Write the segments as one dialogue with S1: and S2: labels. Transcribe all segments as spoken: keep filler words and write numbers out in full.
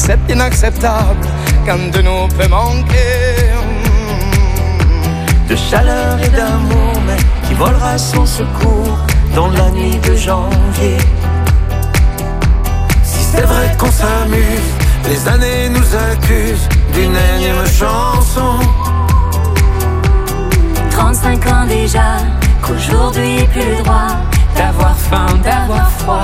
S1: accepte l'inacceptable, qu'un de nous peut manquer.
S2: De chaleur et d'amour, mais qui volera sans secours dans la nuit de janvier. Si c'est vrai qu'on s'amuse, les années nous accusent d'une énième chanson.
S3: Trente-cinq ans déjà, qu'aujourd'hui plus le droit d'avoir faim, d'avoir froid.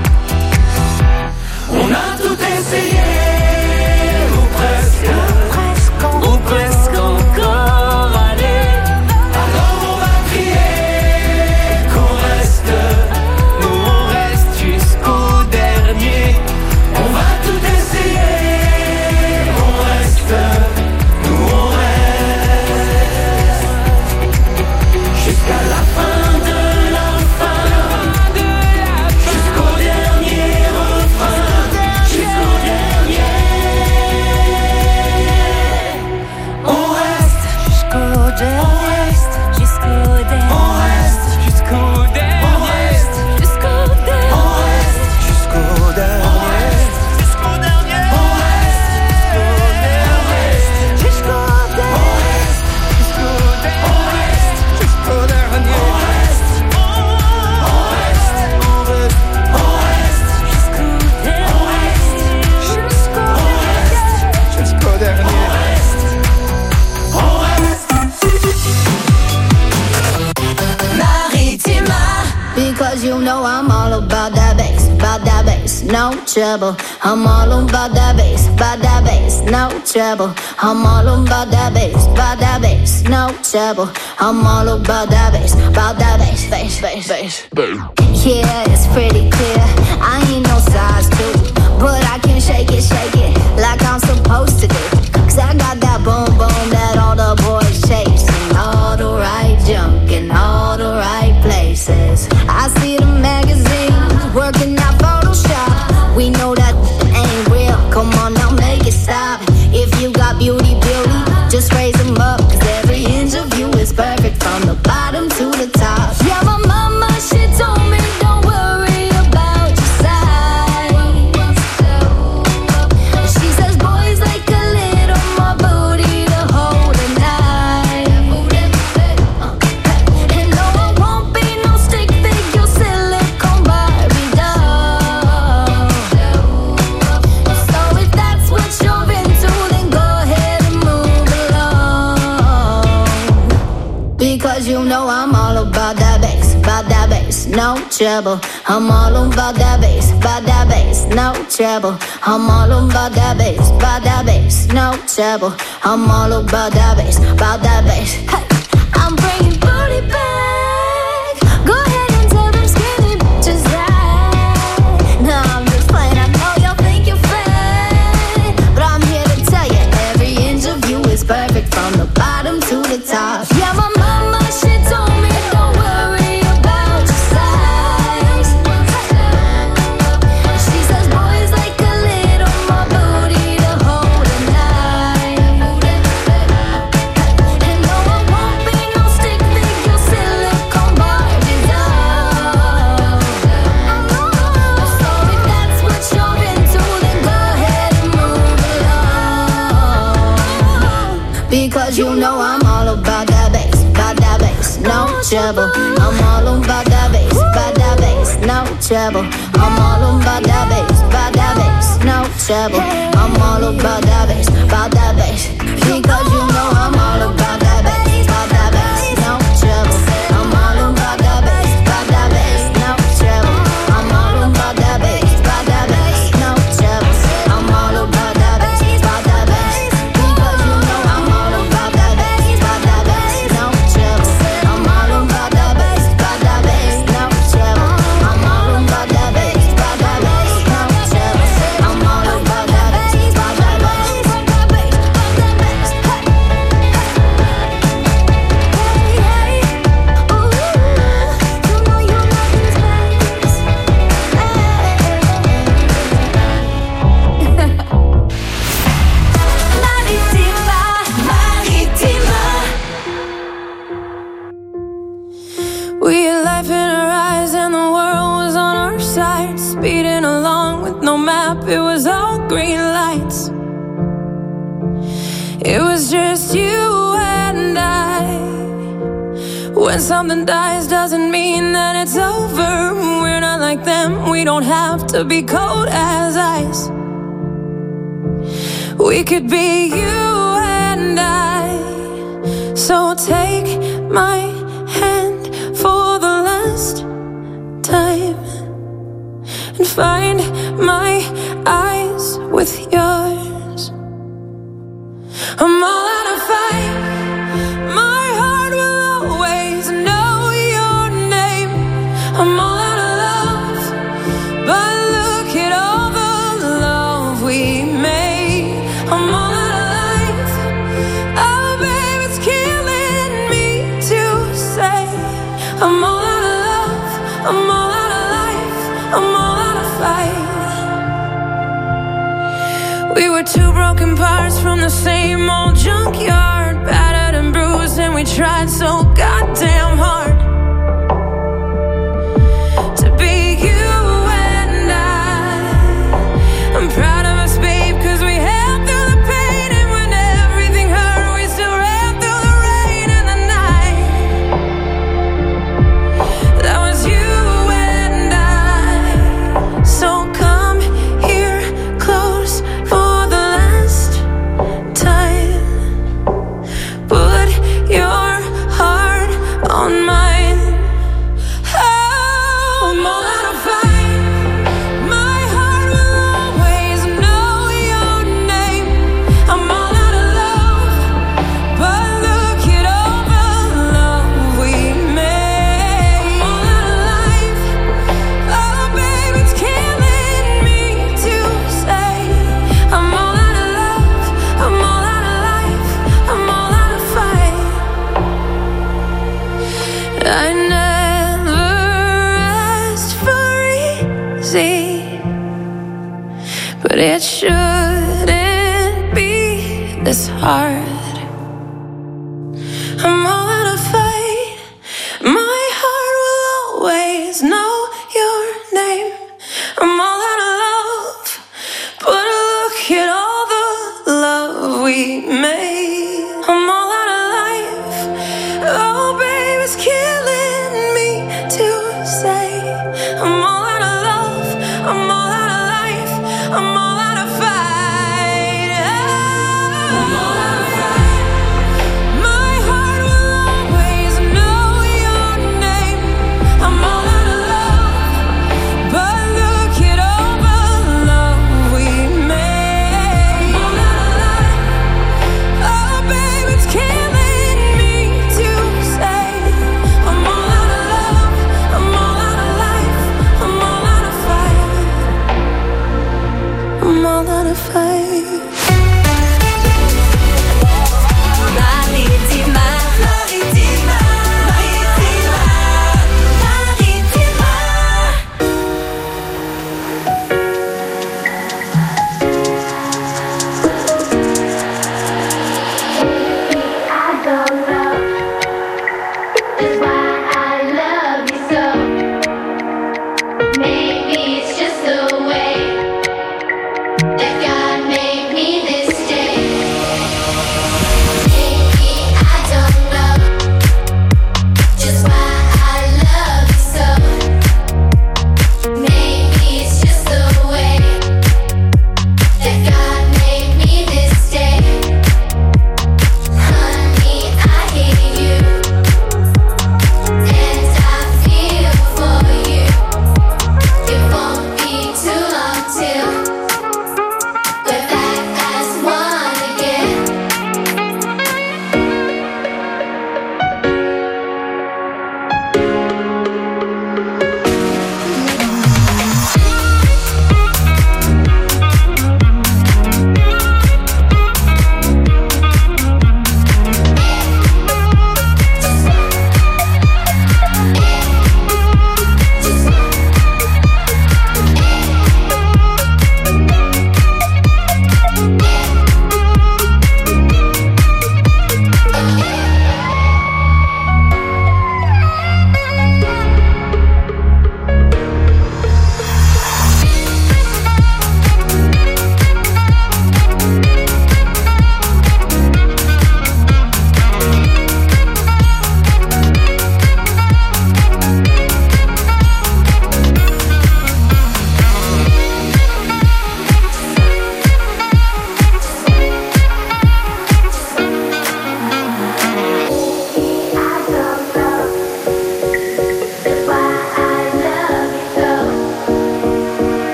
S2: On a tout essayé, ou presque, presque, ou presque encore. Allez, alors on va crier qu'on reste. Nous on reste jusqu'au dernier. On va tout essayer, on reste. Nous on reste jusqu'à la fin de la fin, jusqu'au dernier refrain, jusqu'au dernier. On reste jusqu'au dernier, jusqu'au dernier, on reste jusqu'au dernier, on reste jusqu'au dernier, on reste jusqu'au dernier, jusqu'au dernier, on reste jusqu'au dernier, on reste jusqu'au dernier, on reste jusqu'au dernier, on reste jusqu'au dernier.
S4: Maritima, because you know I'm all about that bass, about that bass, no trouble. I'm all about that bass, about that bass, no trouble. I'm all about that bass, about that bass, no trouble. I'm all about that bass, about that bass, bass, bass, bass. Yeah, it's pretty clear. I ain't no size two, but I can shake it, shake it like I'm supposed to do. Cause I got that boom boom that all the boys chase, and all the right junk in all the right places. I see the magazines working out Photoshop. We know that ain't real. Come on now, make it stop. If you got beauty, beauty, just raise them up. Cause every inch of you is perfect from the bottom to the top. Yeah, my mama, she told me don't worry about your size. She says boys like a little more booty to hold a knife. And no, I won't be no stick figure silicone Barbie doll. So if that's what you're into, then go ahead and move along. Because you know I'm all about that bass, about that bass, no trouble. I'm all about that bass, about that bass, no trouble. I'm all about that bass, about that bass, no trouble. I'm all about that bass, about that bass. Hey, I'm bringing booty back. Go ahead and tell them skinny bitches that. No, I'm just playing. I know y'all think you're fat, but I'm here to tell you every inch of you is perfect from the bottom to the top. Yeah, my mama, she told me don't worry about your size. She says boys like a little more booty to hold a knife. And no, I won't be no stick figure silicone Barbie doll. So if that's what you're into, then go ahead and move along. Because you know I'm all about that bass, about that bass, no trouble. I'm all about that bass, about that bass, no trouble. I'm all about that bass, about that bass, no trouble. I'm all about that bass, about that bass. Because you know I'm all about that bass, about that bass, no trouble. I'm all about that bass, about that bass, no trouble. I'm all about that bass, about that bass, no trouble. I'm all about that bass, about that bass. Because you know I'm all about that bass, about that bass, no trouble. I'm all about that bass, about that bass, no trouble. I'm all about that bass, about that bass, no trouble. I'm all about that bass, about that bass, about that bass, about that bass. Hey, hey.
S3: it was all green lights. It was just you and I. When something dies doesn't mean that it's over. We're not like them, we don't have to be cold as ice. We could be you and I. So take my hand for the last time and find my eyes with yours. I'm all out of fight. My heart will always know your name. I'm all out of love, but look at all the love we made. I'm all out of life. Oh, babe, it's killing me to say. I'm all out of love. I'm all out of life. I'm all out of fight. We were two broken parts from the same old junkyard, battered and bruised, and we tried so goddamn hard to be you and I. I'm proud of us, babe, cause we held through the pain, and when everything hurt, we still ran through the rain and the night. That was you and I. So come here close for the last time. Put your heart on mine. Oh, I'm all out of fight. My heart will always know your name. I'm all out of love, but look at all the love we made. I'm all out of life. Oh, babe, it's killing me to say. I'm all out of love. I'm all out of life. I'm all out of fight. I never asked for easy, but it shouldn't be this hard. I'm all out of fight. My heart will always know your name. I'm all out of love, but look at all the love we made. I'm all out of life. Oh, babe, it's killing me to say. I'm all out of love. I'm all out of life. I'm all out of fight. I'm all out of fight.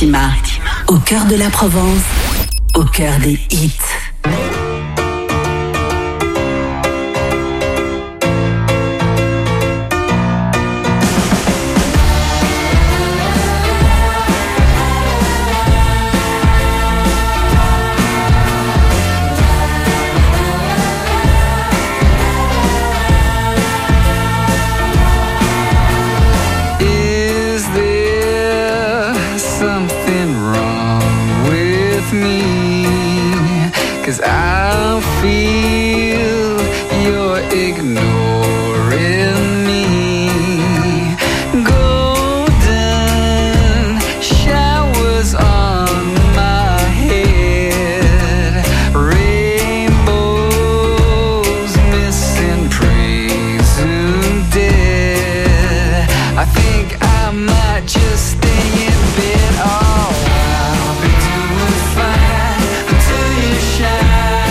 S5: Fatima, au cœur de la Provence, au cœur des hits.
S6: I feel you're ignoring me. Golden showers on my head, rainbows missing, presumed dead. I think I might just stay in bed. Oh, I'll be doing fine until you shine.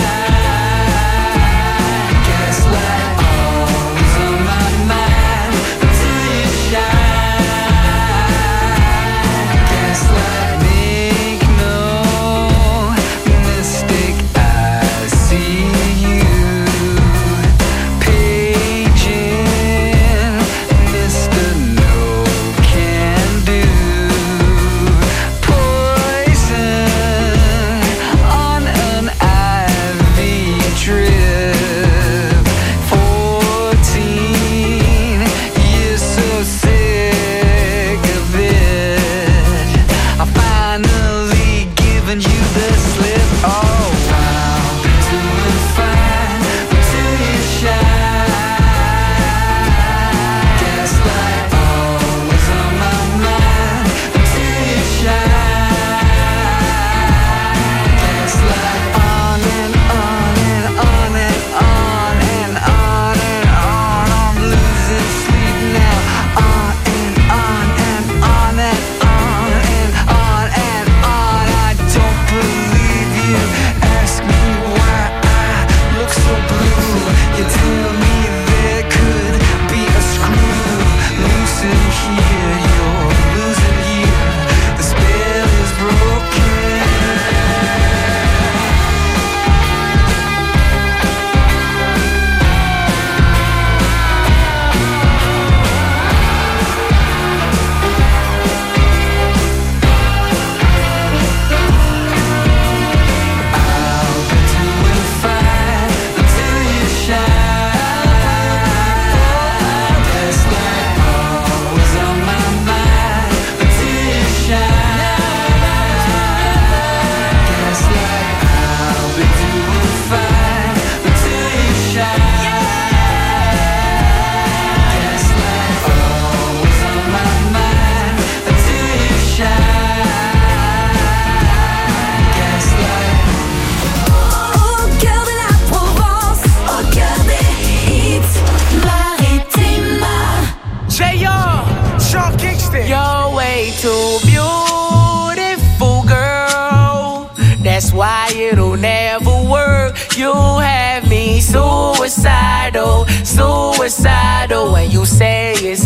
S1: Suicidal when you say it's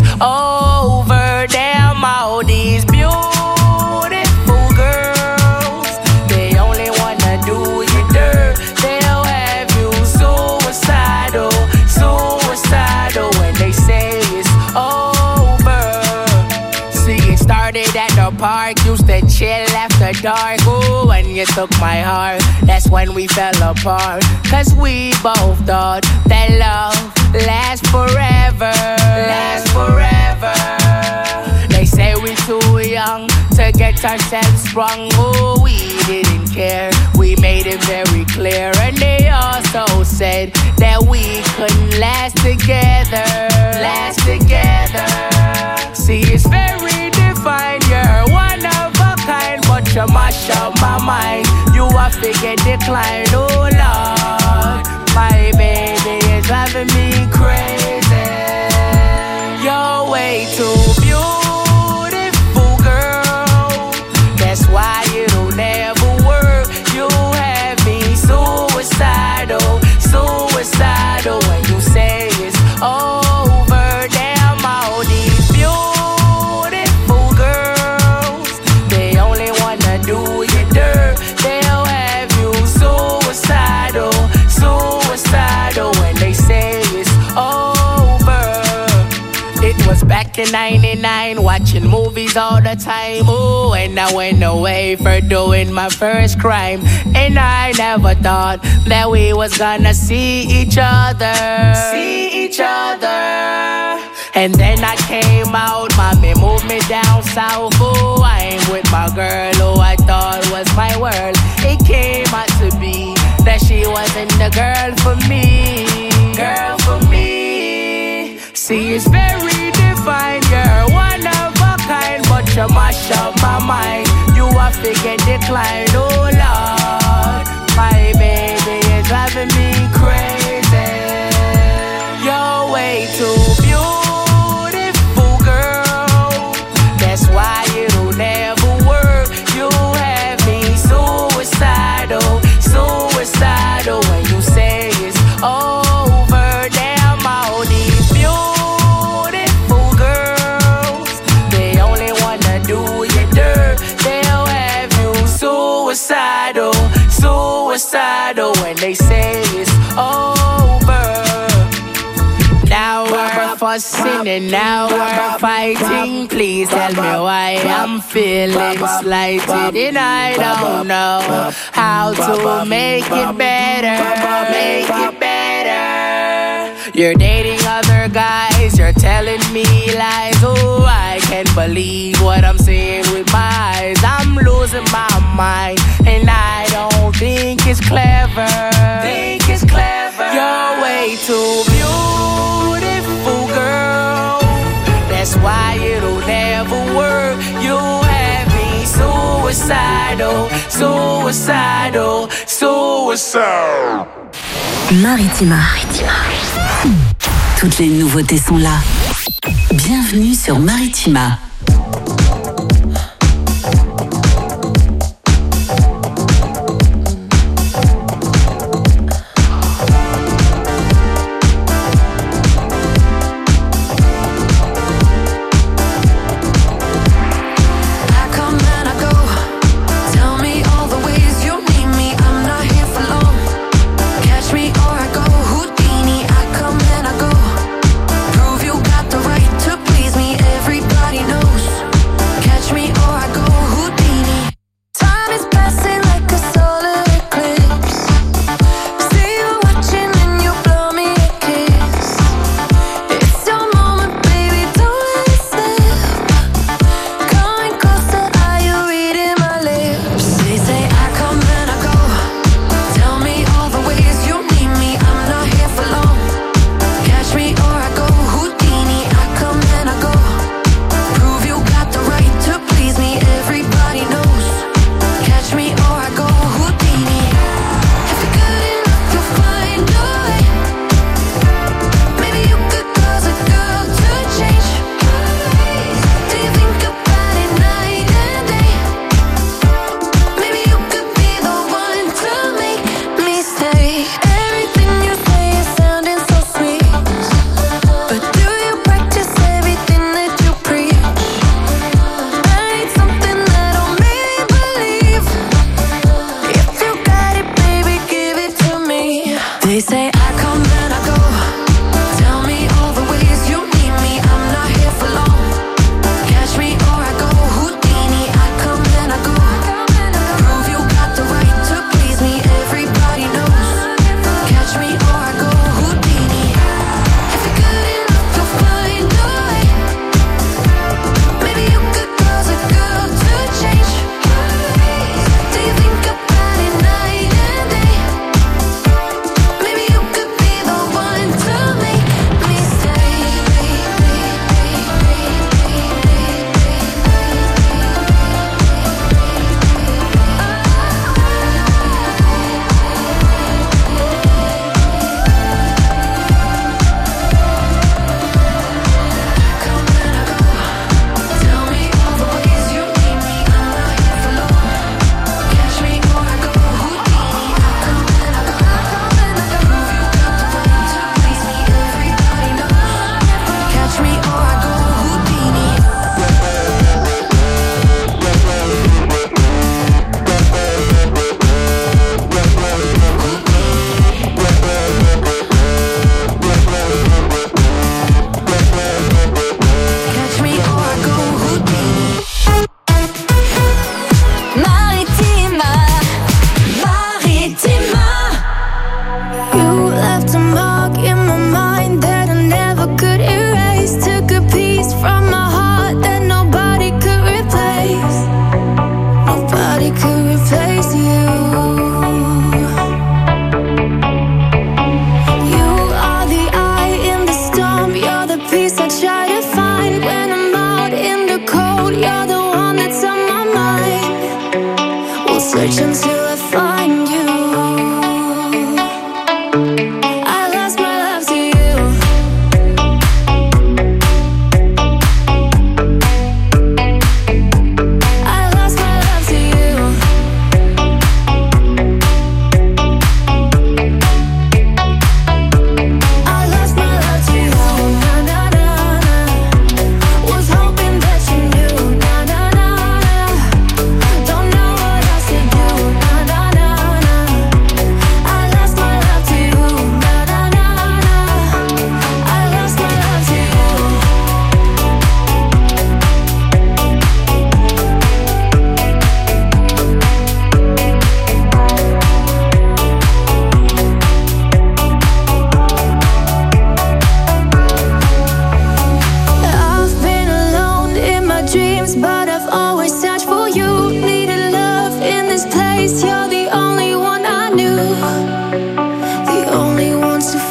S1: over. Damn, all these beautiful girls, they only wanna do you dirt. They'll have you suicidal, suicidal when they say it's over. See, it started at the park, used to chill after dark. Ooh, when you took my heart, that's when we fell apart. Cause we both thought that love last forever, last forever. They say we too young to get ourselves sprung. Oh, we didn't care, we made it very clear. And they also said that we couldn't last together, last together. See, it's very divine, you're one of a kind, but you mash up my mind. You are figure decline, oh Lord. My baby is driving me crazy. You're way too beautiful, girl. That's why it'll never work. You have me suicidal, suicidal when you say it's over. Damn, all these beautiful girls, they only want nineteen ninety-nine, watching movies all the time. Ooh, and I went away for doing my first crime. And I never thought that we was gonna see each other. See each other. And then I came out, mommy moved me down south. Ooh, I ain't with my girl who I thought was my world. It came out to be that she wasn't the girl for me. Girl for me. See, it's very divine, you're one of a kind, but you mash up my mind. You are figure decline, oh Lord. My baby is driving me crazy. You're way too beautiful, girl. That's why it'll never work. You have me suicidal, suicidal when you say it's over. Damn, all these beautiful girls, they only wanna do you dirt. They'll have you suicidal, suicidal when they say it's over. Now we're fussing and now we're fighting. Please tell me why I'm feeling slighted, and I don't know how to make it better, make it better. You're dating other guys, you're telling me lies. Oh, I can't believe what I'm seeing with my eyes. I'm losing my mind, and I don't think it's clever. Think it's clever. You're way too beautiful, girl. That's why it'll never work. You have me suicidal, suicidal, suicidal.
S5: Maritima. Toutes les nouveautés sont là. Bienvenue sur Maritima.
S3: Maybe you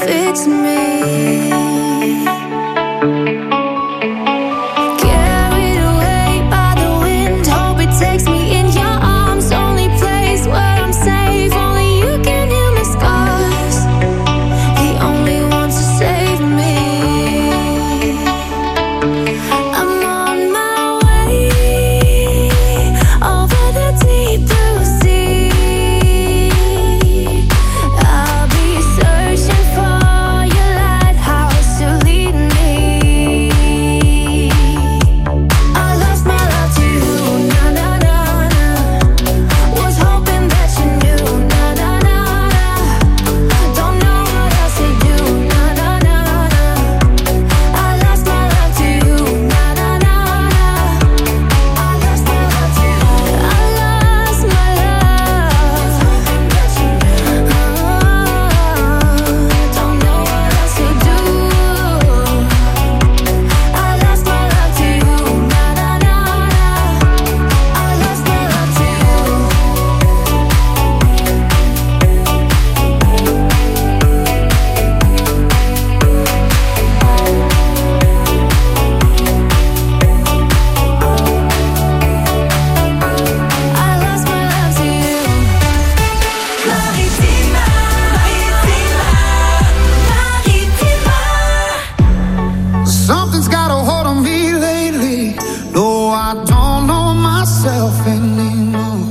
S3: fix me. Carried away by the wind, hope it takes me in your arms. Only place where I'm safe, only you can heal my scars. The only one to save me. I'm on my way over the deep blue sea. I'll be searching for your lighthouse to lead me. I lost my love to you, na na na na. Was hoping that you knew, na na na na. Don't know what else to do, na na na na. I lost my love to you, na na na na. I lost my love to you. I lost my love. Don't know what else to do. I lost my love to you, na na na na. I lost my love to you. I lost my love to you. Maritima, Maritima, Maritima.
S7: Something's got a hold on me lately. No, I don't know myself anymore.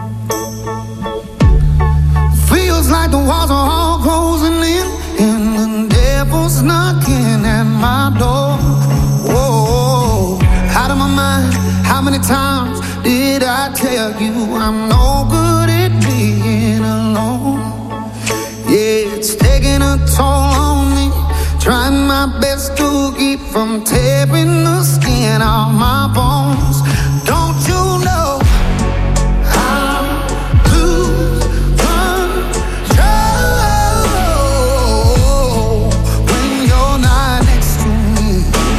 S7: Feels like the walls are all closing in, and the devil's knocking at my door. Whoa, out of my mind. How many times did I tell you I'm no good at being alone? Yeah, it's taking a toll on me. Trying my best to keep from tearing the skin off my bones. Don't you know I lose control when you're not next to me?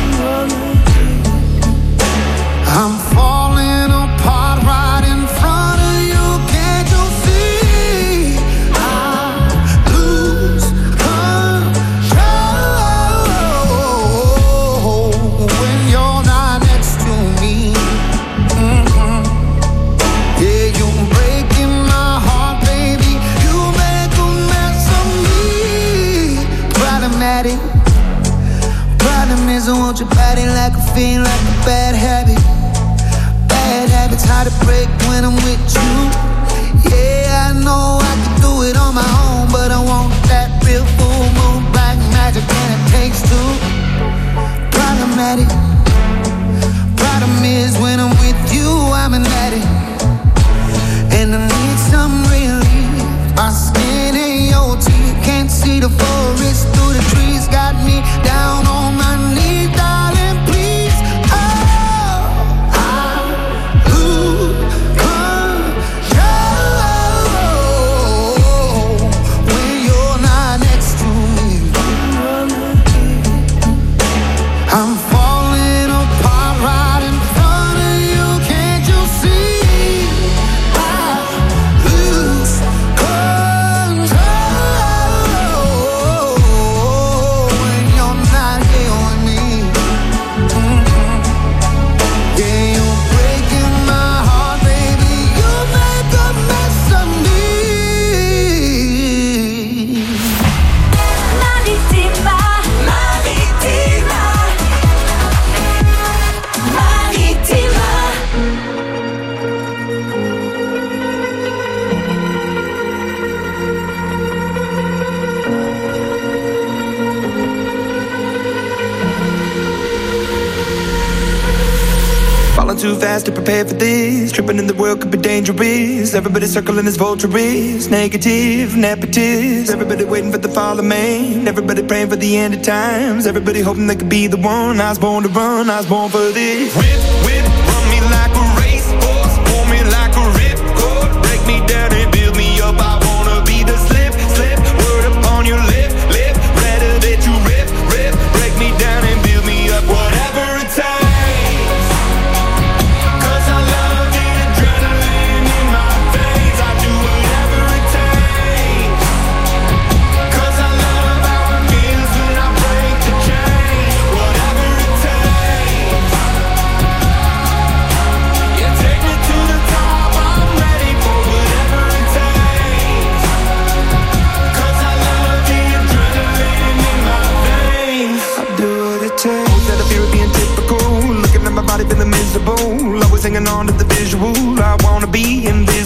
S7: I'm falling apart right in front of you. Can't you see? I lose control when you're not next to me. Mhm. Yeah, you're breaking my heart, baby. You make a mess of me. Problematic. Problem is I want your body like a fiend, like a bad habit. Bad habits hard to break when I'm with you. Yeah, I know I can do it on my own, but I want that real full moon black magic, and it takes two. Problematic. Problem is when I'm with you, I'm an addict, and I need some relief. My skin ain't your teeth, can't see the forest through the trees. Got me down on my knees, darling, please. Oh, I lose control when you're not next to me. I'm falling apart right in front of you. Can't you see? I lose control when you're not here with me. Mhm. Yeah, you're breaking my heart, baby. You make a mess of me.
S3: Maritima, Maritima, Maritima.
S8: Falling too fast to prepare for this. Tripping in the world could be dangerous. Everybody circling as vultures. Negative, nepotist. Everybody waiting for the fall of man. Everybody praying for the end of times. Everybody hoping they could be the one. I was born to run, I was born for this. Whip, whip, run me like a racehorse. Pull me like a ripcord. Break me down and build me up. I wanna be the slip, slip. Word upon your lip, lip. Rather that you rip, rip. Break me down and build me up. Whatever it takes.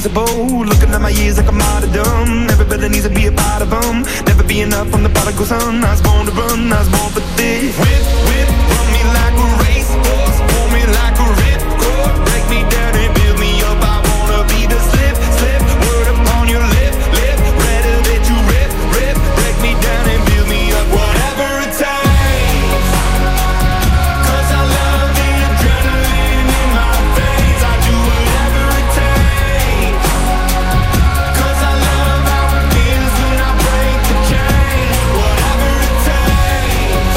S8: invisible. Looking at my years like I'm martyrdom. Everybody needs to be a part of them. Never be enough, I'm the prodigal son. I was born to run, I was born for this. Whip, whip, run me like a racehorse. Pull me like a ripcord. Break me down and build me up. I wanna be the slip, slip. Word upon your lip, lip. Rather that you rip, rip. Break me down and build me up. Whatever it takes. Cause I love the adrenaline in my veins. I do whatever it takes. Cause I love how it feels when I break the chains. Whatever it takes.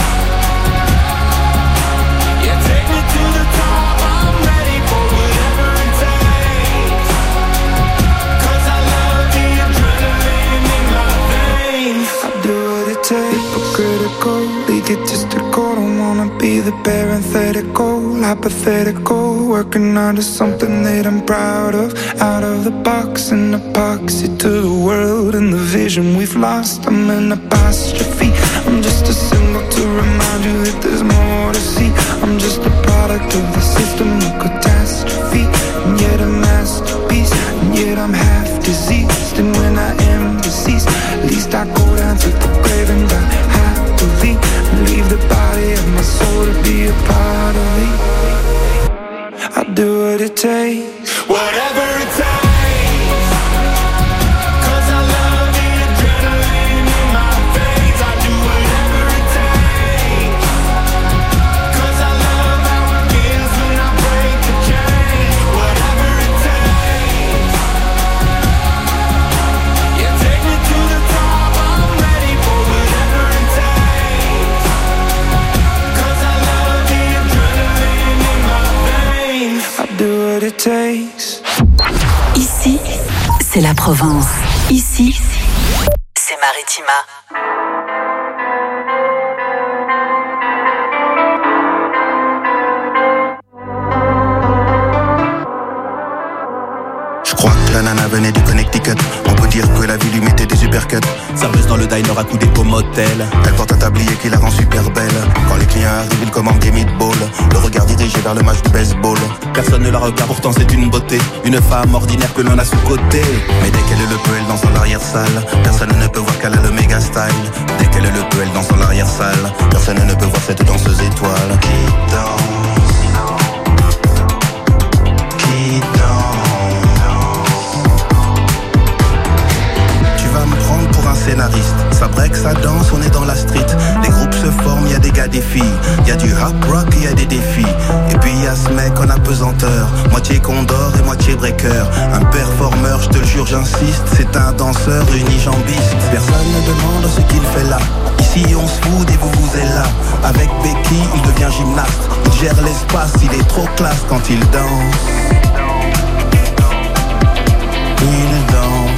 S8: Yeah, take me to the top. I'm ready for whatever it takes. Cause I love the adrenaline in my veins. I do what it takes, but critical, egotistical. Don't wanna be the parenthetical, hypothetical. Working hard is something that I'm proud of. Out of the box, an epoxy to the world and the vision we've lost. I'm an apostrophe. I'm just a symbol to remind you that there's more to see. I'm just a product of the system of catastrophe, and yet a masterpiece. And yet I'm half diseased, and when I am deceased, at least I go down to the grave and die happily, and leave the body of my soul to be a part of me. I do what it takes, whatever it takes. Cause I love the adrenaline in my veins. I do whatever it takes. Cause I love how it feels when I break the chains. Whatever it takes. Yeah, take me to the top. I'm ready for whatever it takes. Cause I love the adrenaline in my veins. I do what it takes.
S5: Ici, c'est la Provence. Ici, c'est Maritima.
S9: Je crois que la nana venait du Connecticut. On peut dire que la vie lui mettait des uppercuts.
S10: Serveuse dans le diner accoudée au motel.
S9: Elle porte un tablier qui la rend super belle. Quand les clients arrivent, ils commandent des meatballs. Le regard dirigé vers le match du baseball.
S10: Personne ne la regarde, pourtant c'est une beauté. Une femme ordinaire que l'on a sous-côté.
S9: Mais dès qu'elle le peut, elle danse dans l'arrière-salle. Personne ne peut voir qu'elle a le méga style. Dès qu'elle le peut, elle danse dans l'arrière-salle. Personne ne peut voir cette danseuse étoile qui danse. Qui danse. Pour un scénariste, ça break, ça danse, on est dans la street. Les groupes se forment, y a des gars, des filles. Y a du rap rock, y a des défis. Et puis y a ce mec en apesanteur, moitié condor et moitié breaker. Un performeur, je te le jure, j'insiste. C'est un danseur unijambiste. Personne ne demande ce qu'il fait là. Ici on se fout et vous vous êtes là. Avec Becky, il devient gymnaste. Il gère l'espace, il est trop classe quand il danse. Il danse.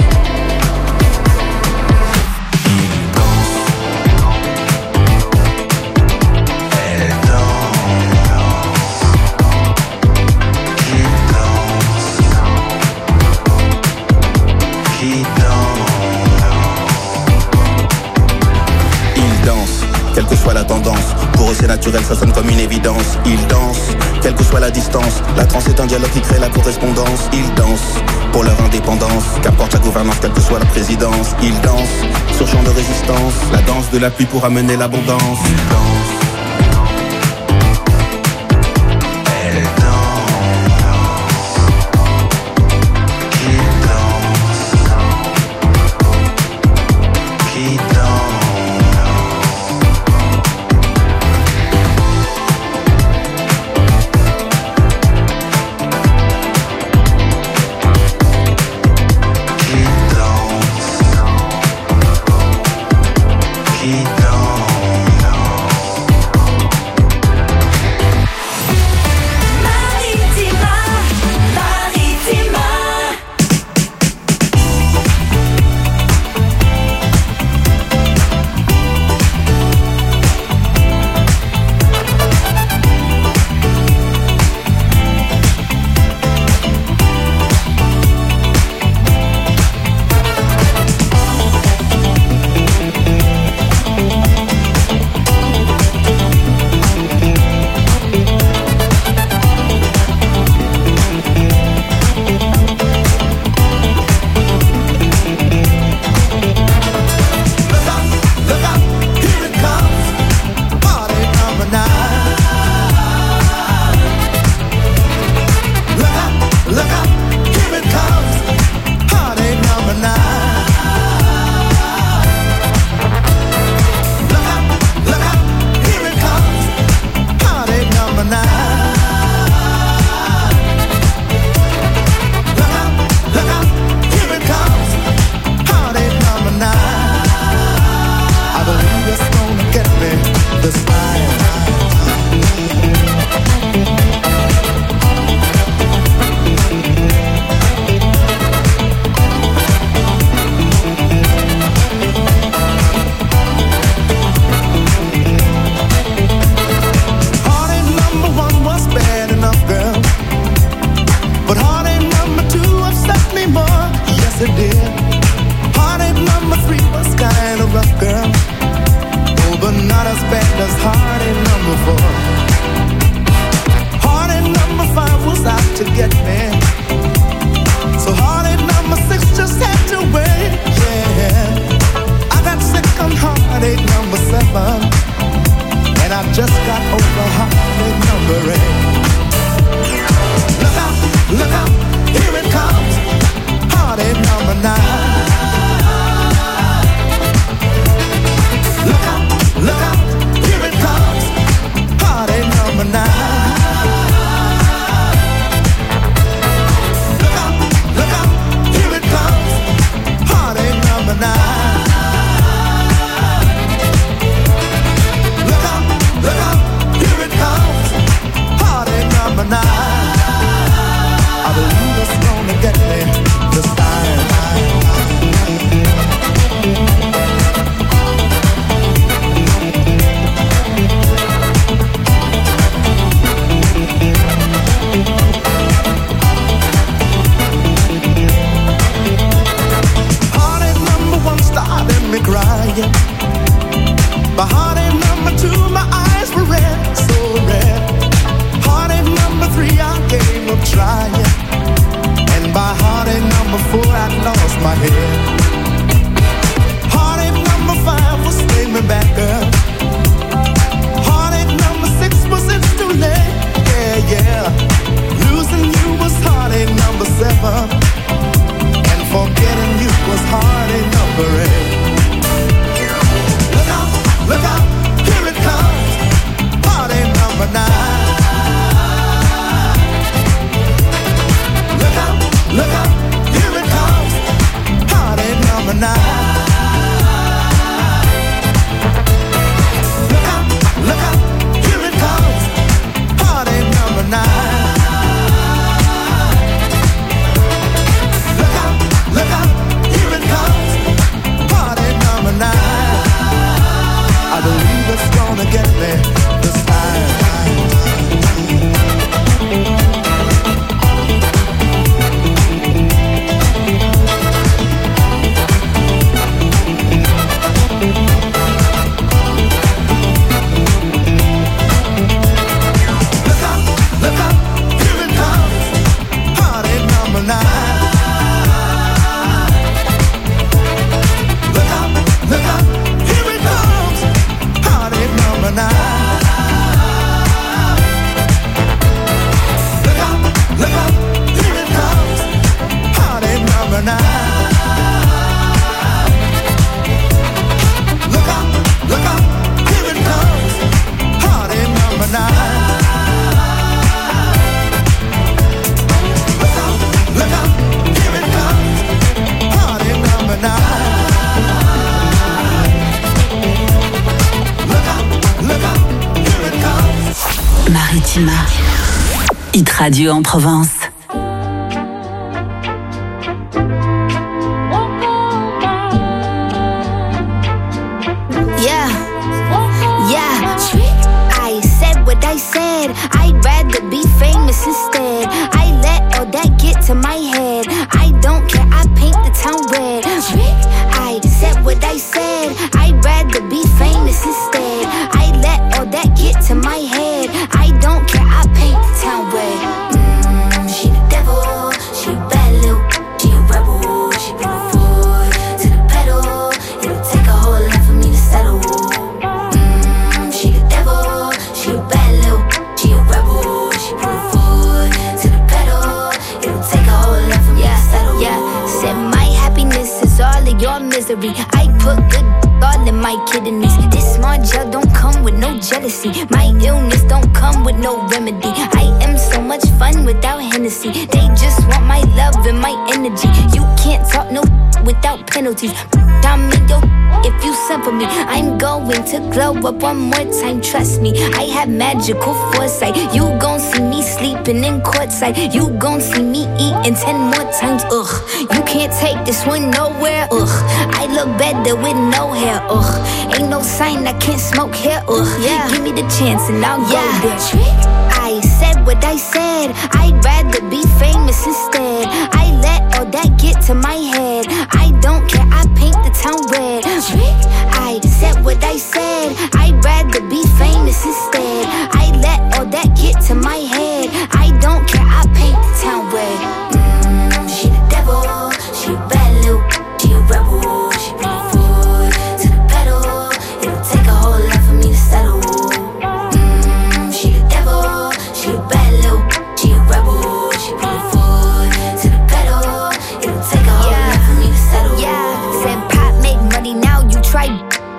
S9: Quelle que soit la tendance, pour eux c'est naturel, ça sonne comme une évidence. Ils dansent, quelle que soit la distance. La transe est un dialogue qui crée la correspondance. Ils dansent pour leur indépendance, qu'importe la gouvernance, quelle que soit la présidence. Ils dansent sur champ de résistance.
S10: La danse de la pluie pour amener l'abondance.
S9: Ils dansent.
S7: seven, and I just got over heartache number eight. Look out, look out, here it comes, heartache number nine. Look out, look out, here it comes, heartache number nine. Look out, look out, here it comes, heartache number nine. Look out, look out, here it comes, heartache number nine. I believe it's gonna get me this time. Heartache number one started me crying. By heartache number two, my eyes were red, so red. Heartache number three, I gave up trying. And by heartache number four, I lost my head. Heartache number five was playing me back up. Heartache number six was it's too late, yeah, yeah. Losing you was heartache number seven, and forgetting you was heartache number eight. Look out, look out, here it comes, heartache number nine. Look out, look out, here it comes, heartache number nine. Look out, look out, here it comes, heartache number nine. Look out, look out, here it comes, heartache number nine. I believe it's gonna get me this time. Look out, look out, here it comes, heartache number nine. Look out, look out, here it comes, heartache number nine. Look out, look out, here it comes, heartache number nine. Look out, look out, here it comes, heartache number nine. Look out, look out, here it comes, heartache number nine. Look out, look out, here it comes.
S5: Maritima. Hit Radio en Provence.
S4: Yeah, yeah. I said what I said. I'd rather be famous instead. I let all that get to my head. I don't care, I paint the town red. I said what I said. I'd rather be famous instead. I let all that get to my head. I don't care, I paint the town red. Mm, she the devil, she a bad little, she a rebel. She bring the foot to the pedal. It'll take a whole lot for me to settle. Mm, she the devil, she a bad little, she a rebel. She bring the foot to the pedal. It'll take a whole lot for me to settle. Yeah, said my happiness is all of your misery. I put good all in my kidneys. This small gel don't come with no jealousy. My illness don't come with no remedy. I am so much fun without Hennessy. They just want my love and my energy. You can't talk no without penalties. I'm in your if you send for me. I'm going to glow up one more time, trust me. I have magical foresight. You gon' see me sleeping in courtside. You gon' see me eating ten more times, ugh. You can't take this one nowhere, ugh. I look better with no hair, ugh. Ain't no sign I can't smoke here, ugh. Yeah. Give me the chance and I'll yeah. go there. I said what I said. I'd rather be famous instead. I let all that get to my head. I don't care, I paint the town red. I said what I said. I'd rather be famous instead. I let all that get to my head. I don't care, I paint the town red. Mm, she the devil, she a bad little, she a rebel. She bring the foot to the pedal. It'll take a whole lot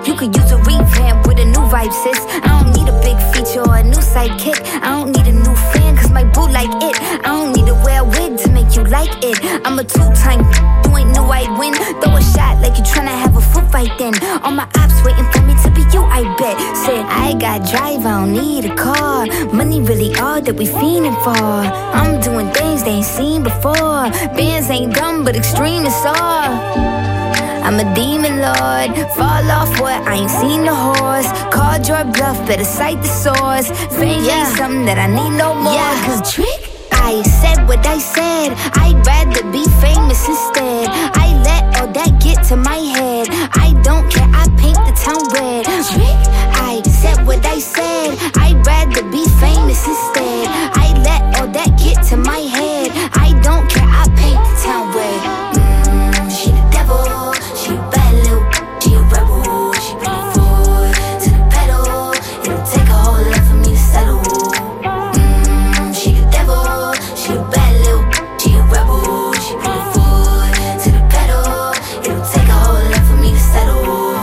S11: You could use a revamp with a new vibe, sis. I don't need a big feature or a new sidekick. I don't need a new fan, cause my boo like it. I don't need to wear a wig to make you like it. I'm a two-time, you ain't know I'd win. Throw a shot like you tryna have a foot fight then. All my ops waiting for me to be you, I bet. Said, I got drive, I don't need a car. Money really all that we fiending for. I'm doing things they ain't seen before. Bands ain't dumb, but extreme is all. I'm a demon lord, fall off what, I ain't seen the horse. Called your bluff, better cite the source. Fame yeah. ain't something that I need no more. Yeah, cause trick, I said what I said. I'd rather be famous instead. I let all that get to my head. I don't care, I paint the town red. Trick, I said what I said. I'd rather be famous instead. I let all that get to my head. I don't care, I paint the town red. Mm, she the devil, she a bad little, she a rebel. She bring it forward to the pedal. It'll take a whole lot for me to settle. Mm, she the devil, she a bad little, she a rebel. She bring it forward to the pedal. It'll take a whole lot for me to settle.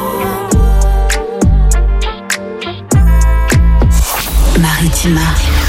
S5: Maritima.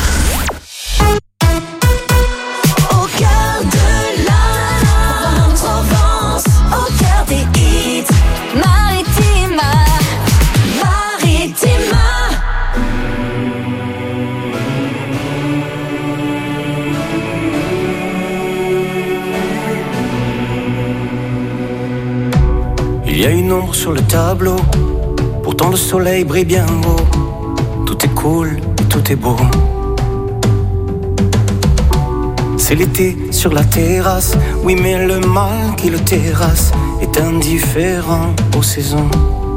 S12: Il y a une ombre sur le tableau, pourtant le soleil brille bien haut. Tout est cool, tout est beau. C'est l'été sur la terrasse, oui mais le mal qui le terrasse est indifférent aux saisons.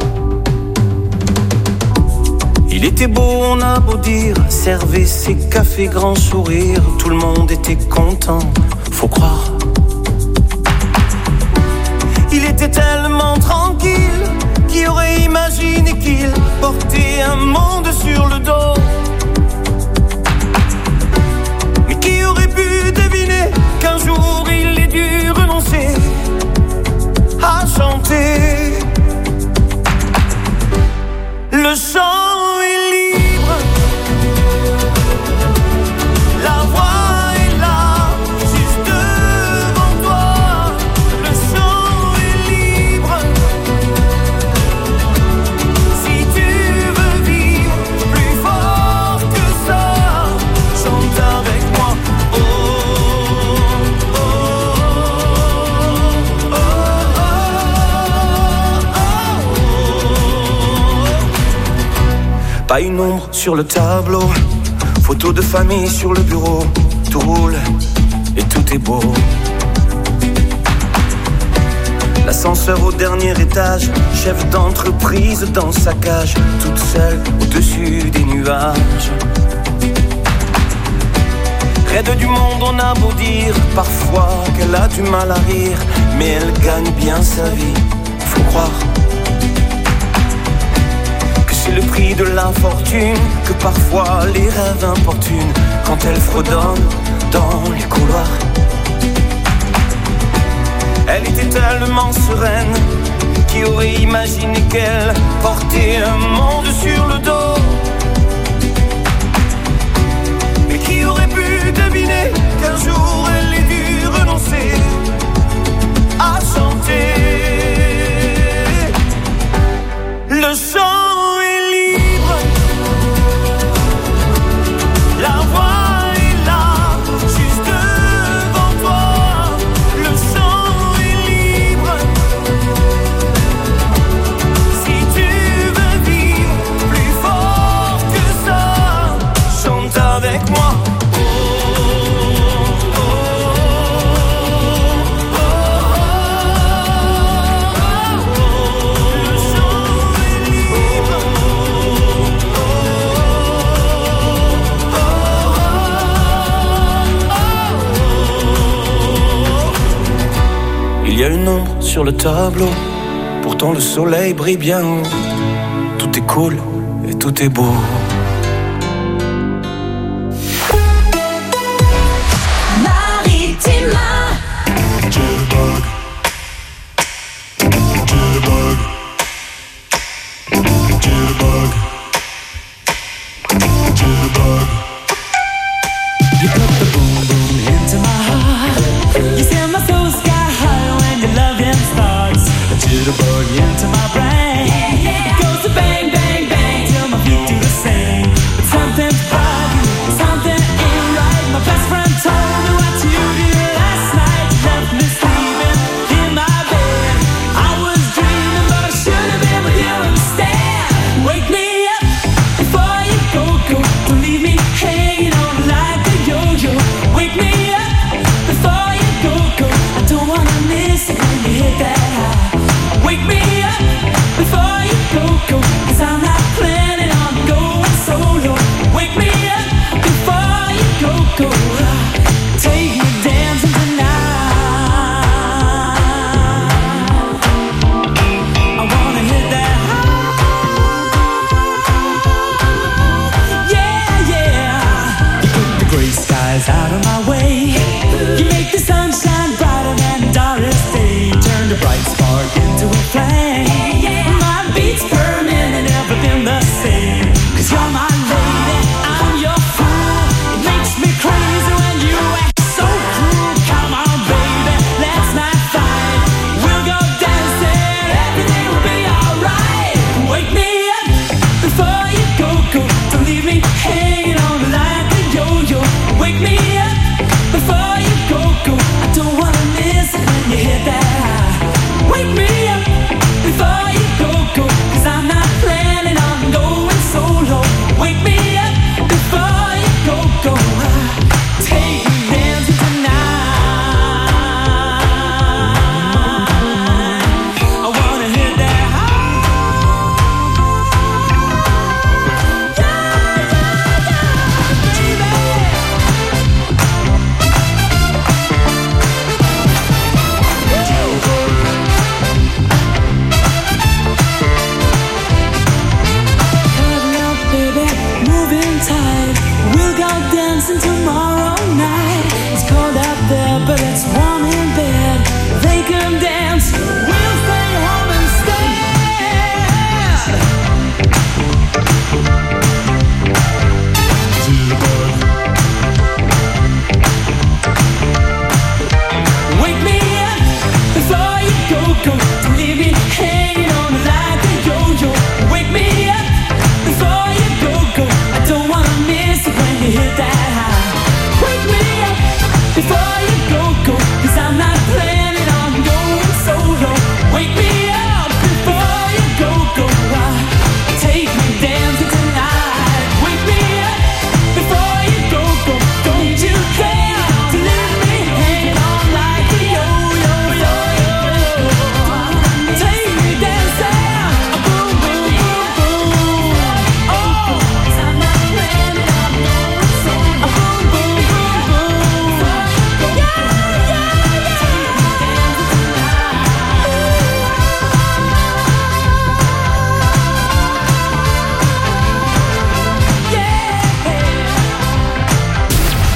S12: Il était beau, on a beau dire, servez ses cafés, grand sourire, tout le monde était content, faut croire. Il était tellement tranquille, qui aurait imaginé qu'il portait un monde sur le dos. Mais qui aurait pu deviner qu'un jour il ait dû renoncer à chanter. Le chant est libre, la voix est là, juste devant toi. Le chant est libre, si tu veux vivre plus fort que ça, chante avec moi. Oh, oh, oh, oh, oh. Pas une ombre sur le tableau, photo de famille sur le bureau. Tout roule et tout est beau. L'ascenseur au dernier étage, chef d'entreprise dans sa cage, toute seule au-dessus des nuages. Raide du monde, on a beau dire parfois qu'elle a du mal à rire, mais elle gagne bien sa vie, faut croire. C'est le prix de l'infortune, que parfois les rêves importunent quand elle fredonne dans les couloirs. Elle était tellement sereine, qui aurait imaginé qu'elle portait un monde sur le dos. Mais qui aurait pu deviner qu'un jour elle ait dû renoncer à chanter. Le chant il y a une ombre sur le tableau, pourtant le soleil brille bien haut. Tout est cool et tout est beau.
S2: Maritima. Jitterbug. Jitterbug.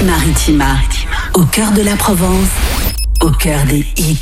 S5: Maritima, au cœur de la Provence, au cœur des hits.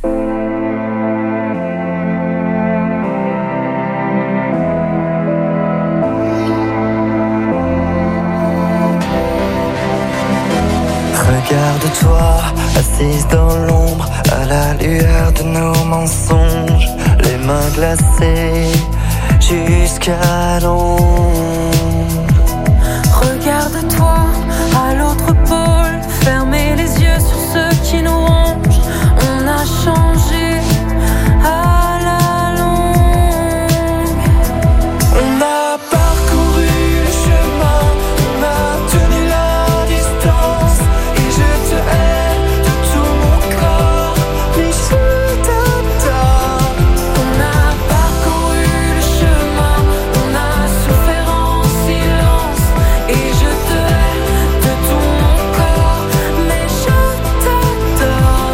S13: Regarde-toi, assise dans l'ombre, à la lueur de nos mensonges, les mains glacées jusqu'à l'ombre.
S3: Regarde-toi, à l'autre pôle, fermez les yeux sur ceux qui nous rongent. On a changé à la longue.
S13: On a parcouru le chemin, on a tenu la distance, et je te hais de tout mon corps, mais je t'adore.
S3: On a parcouru le chemin, on a souffert en silence, et je te hais de tout mon corps, mais je t'adore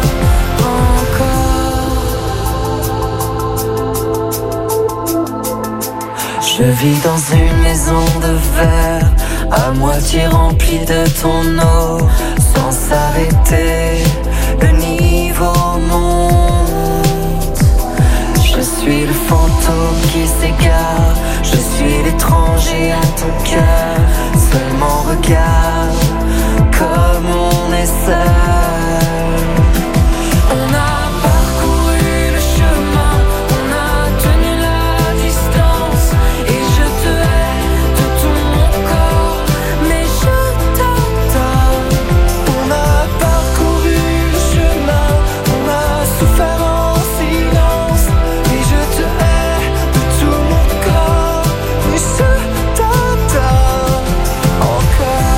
S3: encore.
S13: Je vis dans une maison de verre, à moitié remplie de ton eau, sans s'arrêter, le niveau monte. Je suis le fantôme qui s'égare, je suis l'étranger à ton cœur. Seulement regarde comme on est seul.
S3: On a parcouru le chemin, on a tenu la distance, et je te hais de tout mon corps, mais je t'adore.
S13: On a parcouru le chemin, on a souffert en silence, et je te hais de tout mon corps, mais je t'adore encore.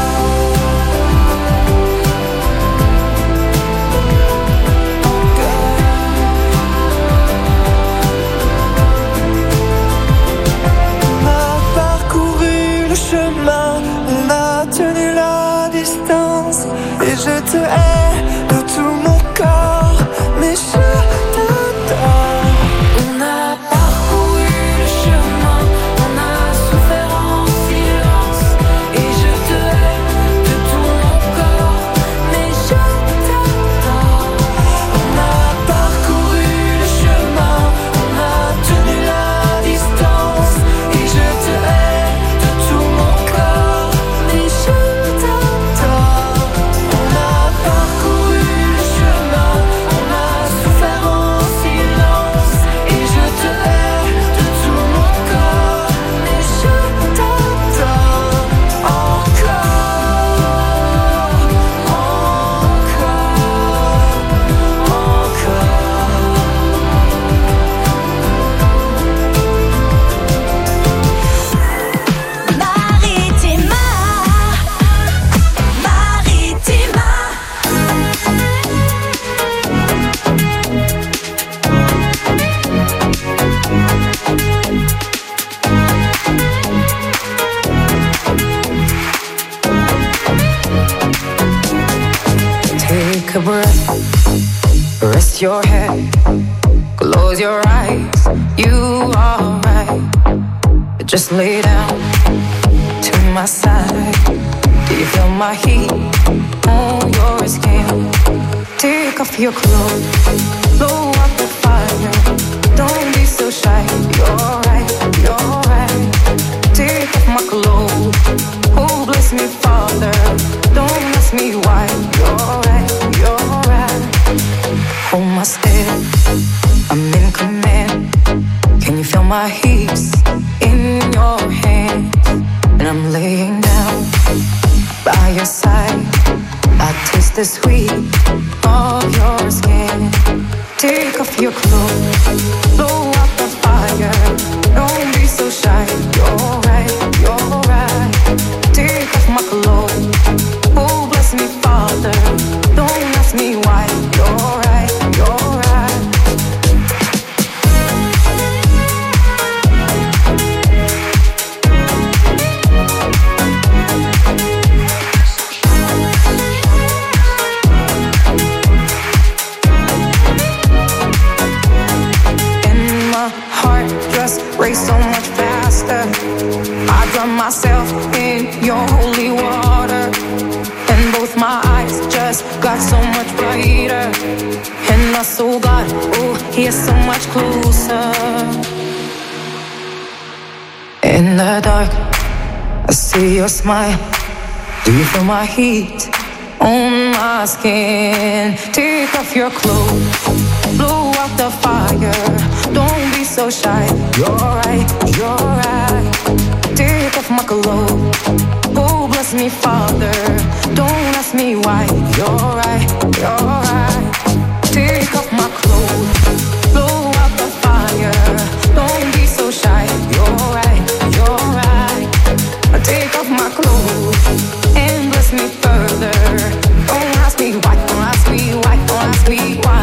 S13: On a parcouru le chemin, on a tenu la distance, et je te hais de tout mon corps, mais je t'adore.
S3: On a parcouru le chemin, on a souffert en silence, et je te hais de tout mon corps, mais je t'adore.
S13: On a parcouru le chemin, on a tenu la distance, et je te hais de tout mon corps, mais je t'adore. On a parcouru le chemin, on a souffert en silence, et je te hais de tout mon corps, mais je t'adore encore,
S2: Maritima, Maritima.
S1: Take a breath, rest your head, close your eyes, you are right. Just lay down to my side. Do you feel my heat on your skin? Take off your clothes, blow up the fire. Don't be so shy, you're right, you're right. Take off my clothes, oh bless me Father. Don't ask me why, you're right, you're right. Hold my step, I'm in command. Can you feel my hips in your hands? And I'm laying down by your side. I taste the sweet of your skin. Take off your clothes, blow up the fire. Don't be so shy, you're right, you're right. Take off my clothes, oh bless me Father. Don't ask me why, you're right, you're right. And my heart just race so much faster. I drown myself in your holy water, and
S3: and both my eyes just got so much brighter. And I saw God, oh, He is so much closer. In the dark, I see your smile. Do you feel my heat on my skin? Take off your clothes, blow out the fire. Don't be so shy. You're right, you're right. Take off my clothes. Oh, bless me, Father. Don't ask me why. You're right, you're right. Take off my clothes, blow out the fire. Don't be so shy. You're right, you're right. Take off my clothes and bless me further. Don't ask me why, don't ask me why, don't ask me why.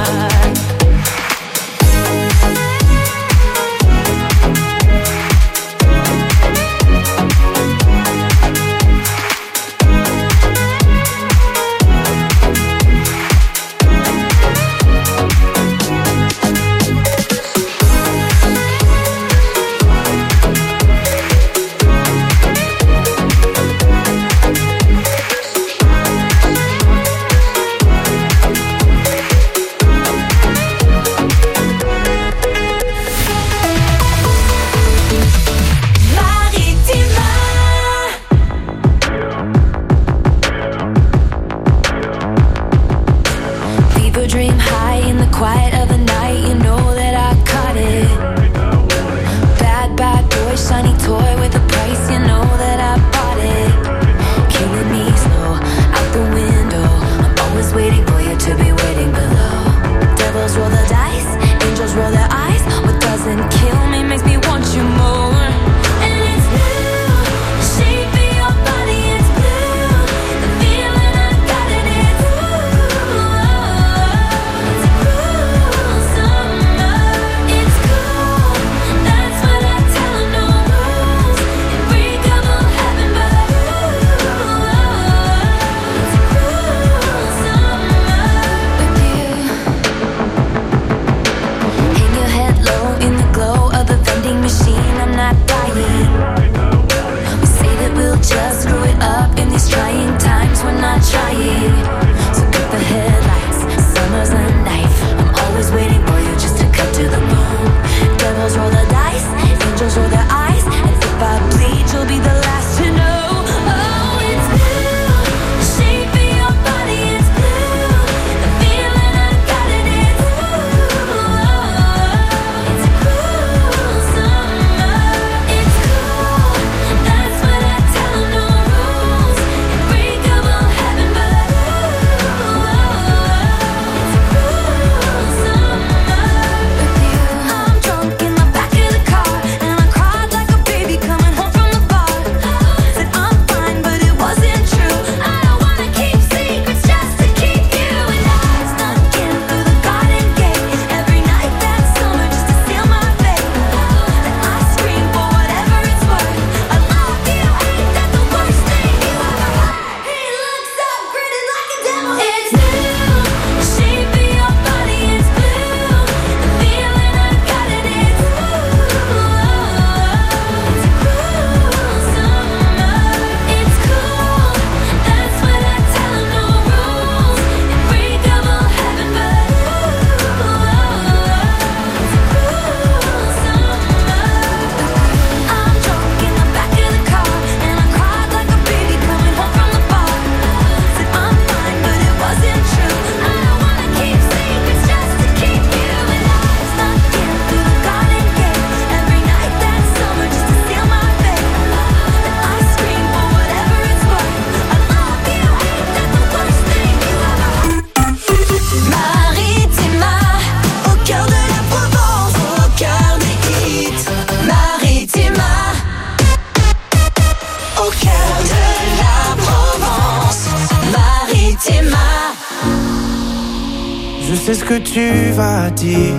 S14: sais ce que tu vas dire,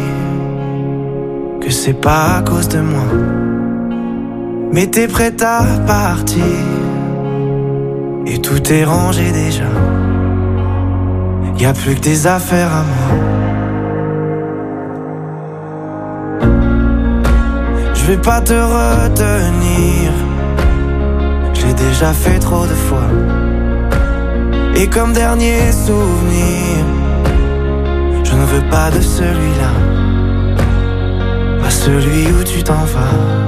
S14: que c'est pas à cause de moi, mais t'es prête à partir, et tout est rangé déjà. Y'a plus que des affaires à moi. Je vais pas te retenir, je l'ai déjà fait trop de fois. Et comme dernier souvenir, je ne veux pas de celui-là, pas celui où tu t'en vas.